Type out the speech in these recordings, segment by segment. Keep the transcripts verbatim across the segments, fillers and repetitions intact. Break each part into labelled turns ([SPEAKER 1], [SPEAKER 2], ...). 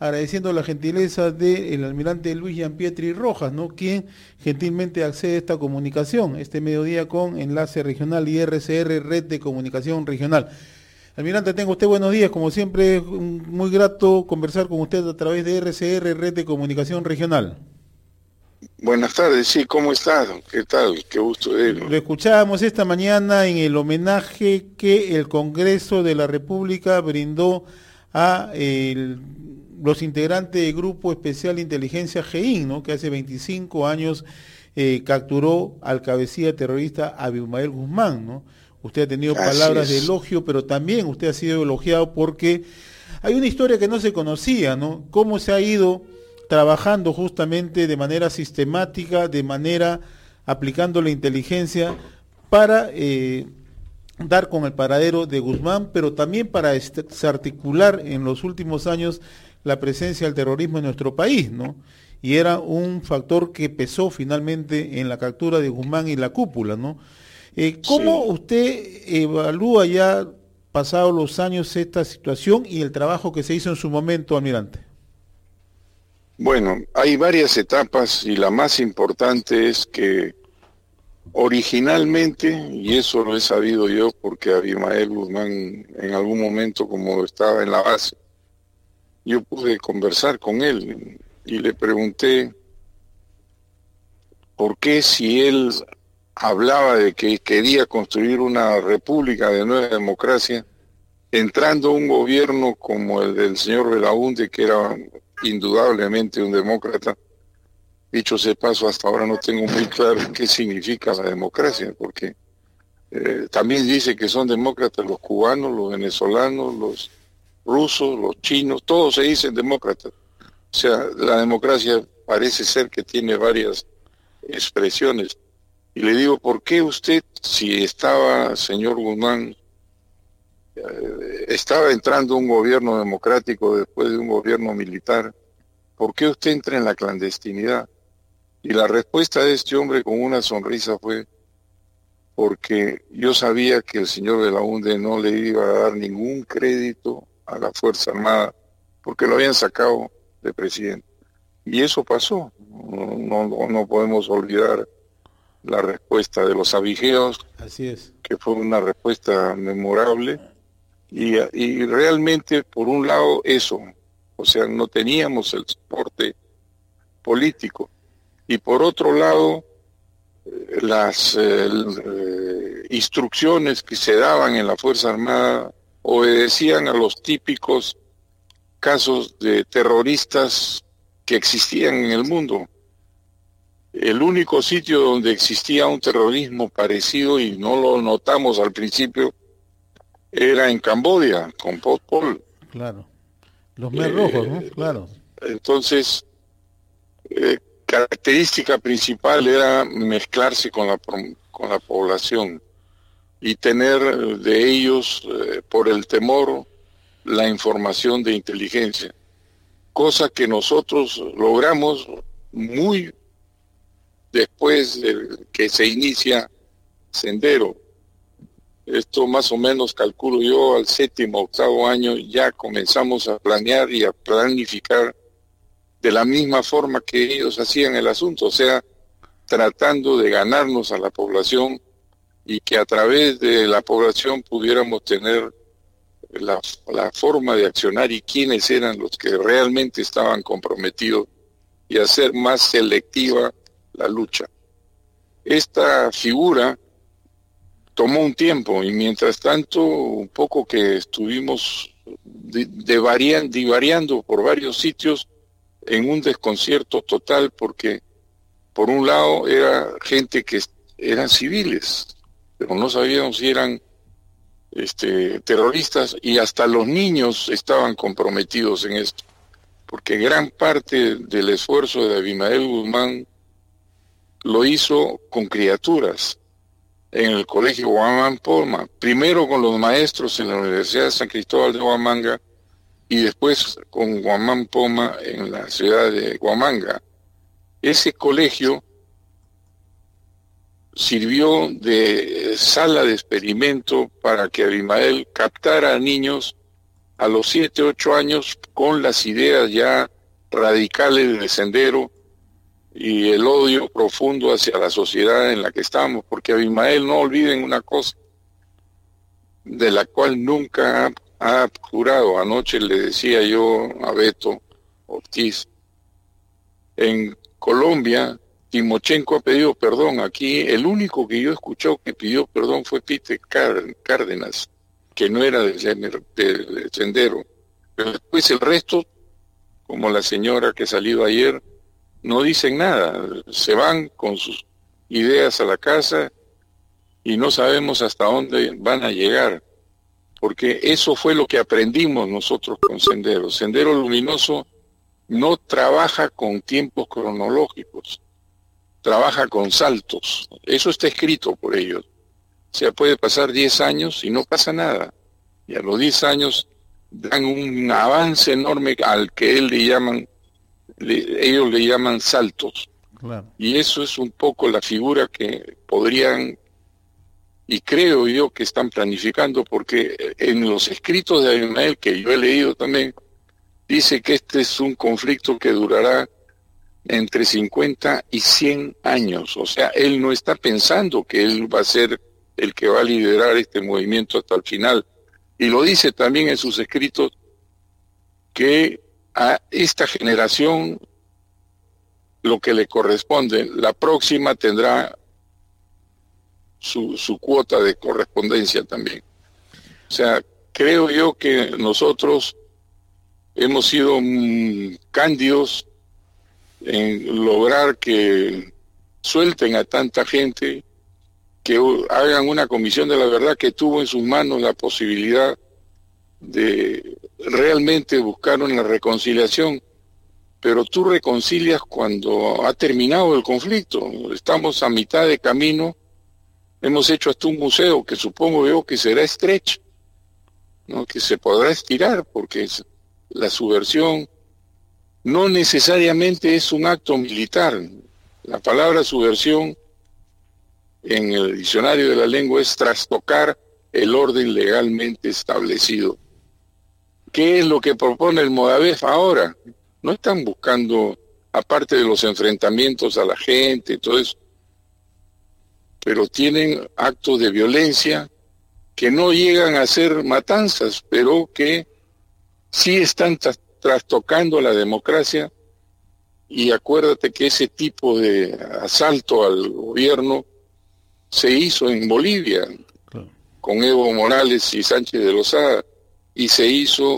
[SPEAKER 1] agradeciendo la gentileza del almirante Luis Gianpietri Rojas, ¿no? Quien gentilmente accede a esta comunicación, este mediodía con Enlace Regional y R C R, Red de Comunicación Regional. Almirante, tenga usted buenos días, como siempre, muy grato conversar con usted a través de R C R, Red de Comunicación Regional.
[SPEAKER 2] Buenas tardes, sí, ¿cómo estás? ¿Qué tal? Qué gusto de verlo.
[SPEAKER 1] Lo escuchábamos esta mañana en el homenaje que el Congreso de la República brindó a el, los integrantes del Grupo Especial de Inteligencia G I N, ¿no? Que hace veinticinco años eh, capturó al cabecilla terrorista Abimael Guzmán, ¿no? Usted ha tenido
[SPEAKER 2] Así
[SPEAKER 1] palabras
[SPEAKER 2] es.
[SPEAKER 1] de elogio, pero también usted ha sido elogiado porque hay una historia que no se conocía, ¿no? Cómo se ha ido trabajando justamente de manera sistemática, de manera aplicando la inteligencia para eh, dar con el paradero de Guzmán, pero también para desarticular en los últimos años la presencia del terrorismo en nuestro país, ¿no? Y era un factor que pesó finalmente en la captura de Guzmán y la cúpula, ¿no? Eh, ¿Cómo
[SPEAKER 2] Sí.
[SPEAKER 1] usted evalúa ya, pasados los años, esta situación y el trabajo que se hizo en su momento, almirante?
[SPEAKER 2] Bueno, hay varias etapas y la más importante es que originalmente, y eso lo he sabido yo porque Abimael Guzmán en algún momento, como estaba en la base, yo pude conversar con él y le pregunté por qué, si él hablaba de que quería construir una república de nueva democracia, entrando un gobierno como el del señor Belaúnde, que era indudablemente un demócrata. Dicho sea paso, hasta ahora no tengo muy claro qué significa la democracia, porque eh, también dice que son demócratas los cubanos, los venezolanos, los rusos, los chinos, todos se dicen demócratas. O sea, la democracia parece ser que tiene varias expresiones. Y le digo, ¿por qué usted, si estaba, señor Guzmán, eh, estaba entrando un gobierno democrático después de un gobierno militar, ¿por qué usted entra en la clandestinidad? Y la respuesta de este hombre con una sonrisa fue, porque yo sabía que el señor Belaúnde no le iba a dar ningún crédito a la Fuerza Armada, porque lo habían sacado de presidente. Y eso pasó. No, no, no podemos olvidar la respuesta de los abigeos,
[SPEAKER 1] Así es.
[SPEAKER 2] que fue una respuesta memorable, y, y realmente, por un lado, eso, o sea, no teníamos el soporte político, y por otro lado, eh, las eh, eh, instrucciones que se daban en la Fuerza Armada obedecían a los típicos casos de terroristas que existían en el mundo. El único sitio donde existía un terrorismo parecido, y no lo notamos al principio, era en Camboya, con Pol Pot.
[SPEAKER 1] Claro. Los mes rojos, ¿no? Claro.
[SPEAKER 2] Entonces, eh, característica principal era mezclarse con la, con la población y tener de ellos, eh, por el temor, la información de inteligencia. Cosa que nosotros logramos muy después de que se inicia Sendero. Esto más o menos, calculo yo, al séptimo, octavo año ya comenzamos a planear y a planificar de la misma forma que ellos hacían el asunto, o sea, tratando de ganarnos a la población y que a través de la población pudiéramos tener la, la forma de accionar y quiénes eran los que realmente estaban comprometidos y hacer más selectiva la lucha. Esta figura tomó un tiempo, y mientras tanto, un poco que estuvimos de, de varian, divariando por varios sitios en un desconcierto total, porque por un lado era gente que eran civiles, pero no sabíamos si eran este, terroristas, y hasta los niños estaban comprometidos en esto, porque gran parte del esfuerzo de Abimael Guzmán lo hizo con criaturas en el colegio Guamán Poma, primero con los maestros en la Universidad de San Cristóbal de Huamanga y después con Guamán Poma en la ciudad de Huamanga. Ese colegio sirvió de sala de experimento para que Abimael captara a niños a los siete, ocho años con las ideas ya radicales del Sendero y el odio profundo hacia la sociedad en la que estamos, porque Abimael, no olviden una cosa, de la cual nunca ha, ha jurado. Anoche le decía yo a Beto Ortiz, en Colombia, Timochenko ha pedido perdón. Aquí el único que yo escuché que pidió perdón fue Peter Cárdenas, que no era del, del Sendero. Pero después el resto, como la señora que salió ayer, no dicen nada. Se van con sus ideas a la casa y no sabemos hasta dónde van a llegar. Porque eso fue lo que aprendimos nosotros con Sendero. Sendero Luminoso no trabaja con tiempos cronológicos, trabaja con saltos. Eso está escrito por ellos. O sea, puede pasar diez años y no pasa nada. Y a los diez años dan un avance enorme al que él le llaman, le, ellos le llaman saltos. Claro. Y eso es un poco la figura que podrían, y creo yo que están planificando, porque en los escritos de Abimael, que yo he leído también, dice que este es un conflicto que durará entre cincuenta y cien años. O sea, él no está pensando que él va a ser el que va a liderar este movimiento hasta el final. Y lo dice también en sus escritos, que a esta generación lo que le corresponde, la próxima tendrá su, su cuota de correspondencia también. O sea, creo yo que nosotros hemos sido mm, cándidos en lograr que suelten a tanta gente, que hagan una comisión de la verdad que tuvo en sus manos la posibilidad de realmente buscar una reconciliación, pero tú reconcilias cuando ha terminado el conflicto. Estamos a mitad de camino, hemos hecho hasta un museo que supongo yo que será estrecho, ¿no? Que se podrá estirar, porque es, la subversión no necesariamente es un acto militar. La palabra subversión en el diccionario de la lengua es trastocar el orden legalmente establecido. ¿Qué es lo que propone el Movadef ahora? No están buscando, aparte de los enfrentamientos a la gente y todo eso, pero tienen actos de violencia que no llegan a ser matanzas, pero que sí están tra- trastocando la democracia. Y acuérdate que ese tipo de asalto al gobierno se hizo en Bolivia, claro, con Evo Morales y Sánchez de Lozada, y se hizo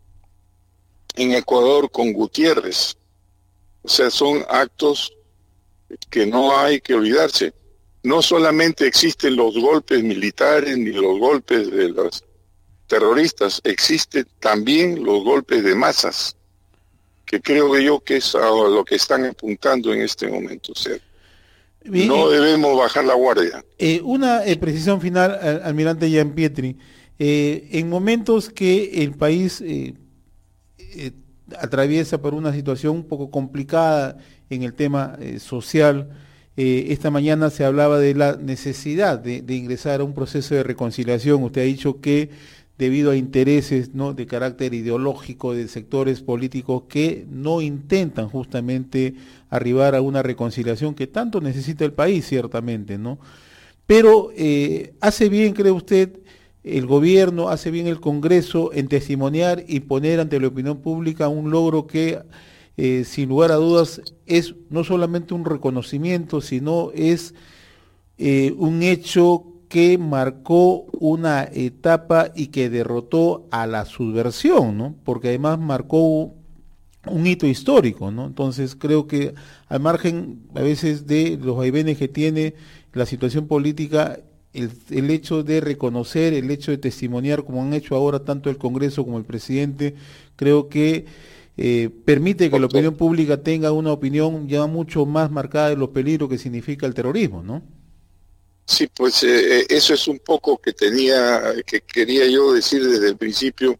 [SPEAKER 2] en Ecuador con Gutiérrez. O sea, son actos que no hay que olvidarse. No solamente existen los golpes militares ni los golpes de los terroristas, existen también los golpes de masas, que creo yo que es a lo que están apuntando en este momento. O sea, bien, no debemos bajar la guardia.
[SPEAKER 1] Eh, una eh, precisión final, al, almirante Gianpietri. Eh, en momentos que el país eh, eh, atraviesa por una situación un poco complicada en el tema eh, social, eh, esta mañana se hablaba de la necesidad de, de ingresar a un proceso de reconciliación. Usted ha dicho que debido a intereses, ¿no?, de carácter ideológico de sectores políticos que no intentan justamente arribar a una reconciliación que tanto necesita el país, ciertamente, ¿no? Pero eh, ¿hace bien, cree usted, el gobierno, hace bien el Congreso en testimoniar y poner ante la opinión pública un logro que, eh, sin lugar a dudas, es no solamente un reconocimiento, sino es eh, un hecho que marcó una etapa y que derrotó a la subversión, ¿no? Porque además marcó un hito histórico, ¿no? Entonces creo que al margen a veces de los vaivenes que tiene la situación política, el, el hecho de reconocer, el hecho de testimoniar, como han hecho ahora tanto el Congreso como el presidente, creo que eh, permite que la opinión pública tenga una opinión ya mucho más marcada de los peligros que significa el terrorismo, ¿no?
[SPEAKER 2] Sí, pues eh, eso es un poco que tenía, que quería yo decir desde el principio.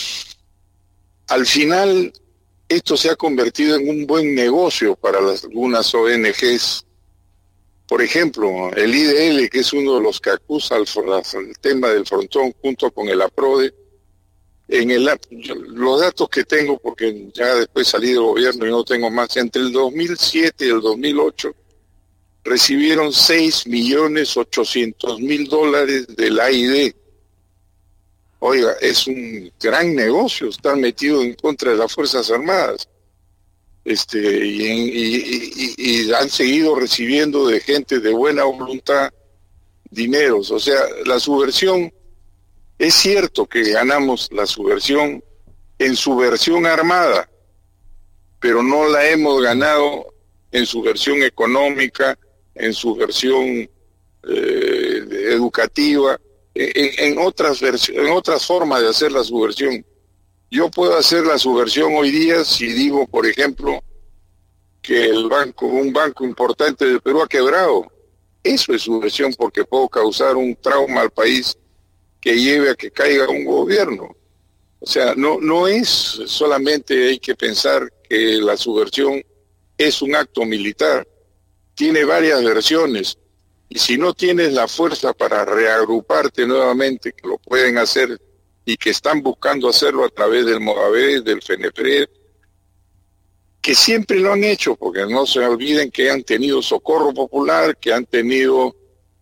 [SPEAKER 2] Al final, esto se ha convertido en un buen negocio para las, algunas O N Ges. Por ejemplo, el I D L, que es uno de los que acusa el, el tema del frontón junto con el APRODE, En el, los datos que tengo, porque ya después salí del gobierno y no tengo más, entre el dos mil siete y el dos mil ocho recibieron seis millones ochocientos mil dólares del A I D. Oiga, es un gran negocio estar metido en contra de las Fuerzas Armadas. Este, y, y, y, y han seguido recibiendo de gente de buena voluntad dineros. O sea, la subversión, es cierto que ganamos la subversión en su versión armada, pero no la hemos ganado en su versión económica, en su versión eh, educativa, en, en otras en otras formas de hacer la subversión. Yo puedo hacer la subversión hoy día si digo, por ejemplo, que el banco, un banco importante del Perú ha quebrado. Eso es subversión, porque puedo causar un trauma al país que lleve a que caiga un gobierno. O sea, no, no es solamente hay que pensar que la subversión es un acto militar. Tiene varias versiones. Y si no tienes la fuerza para reagruparte nuevamente, que lo pueden hacer y que están buscando hacerlo a través del Movadef, del FENEPRED, que siempre lo han hecho, porque no se olviden que han tenido Socorro Popular, que han tenido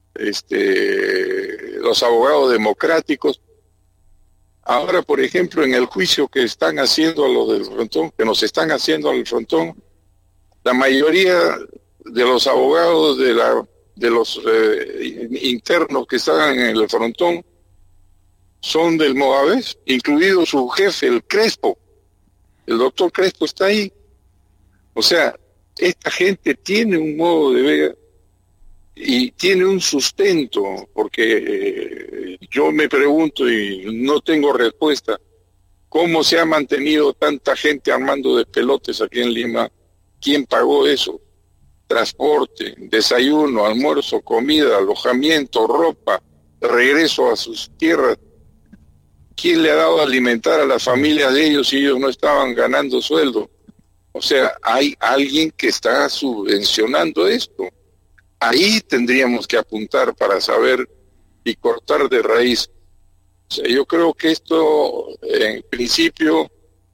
[SPEAKER 2] este, los abogados democráticos. Ahora, por ejemplo, en el juicio que están haciendo a los del Frontón, que nos están haciendo al Frontón, la mayoría de los abogados de la de los eh, internos que están en el Frontón son del Movadef, incluido su jefe, el Crespo. El doctor Crespo está ahí. O sea, esta gente tiene un modo de ver y tiene un sustento, porque eh, yo me pregunto y no tengo respuesta, ¿cómo se ha mantenido tanta gente armando de pelotes aquí en Lima? ¿Quién pagó eso? Transporte, desayuno, almuerzo, comida, alojamiento, ropa, regreso a sus tierras. ¿Quién le ha dado a alimentar a las familias de ellos si ellos no estaban ganando sueldo? O sea, hay alguien que está subvencionando esto. Ahí tendríamos que apuntar para saber y cortar de raíz. O sea, yo creo que esto, en principio,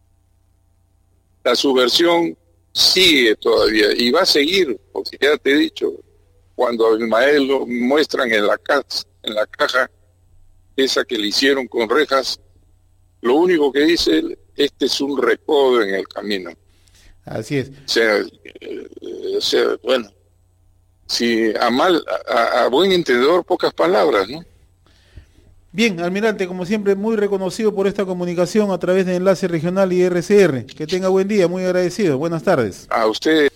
[SPEAKER 2] la subversión sigue todavía y va a seguir, porque ya te he dicho, cuando a Ismael lo muestran en la caja, en la caja esa que le hicieron con rejas, lo único que dice él, este es un recodo en el camino.
[SPEAKER 1] Así es.
[SPEAKER 2] O sea, eh, o sea bueno, si a mal, a, a buen entendedor, pocas palabras, ¿no?
[SPEAKER 1] Bien, almirante, como siempre, muy reconocido por esta comunicación a través de Enlace Regional y R C R. Que tenga buen día, muy agradecido. Buenas tardes.
[SPEAKER 2] A usted.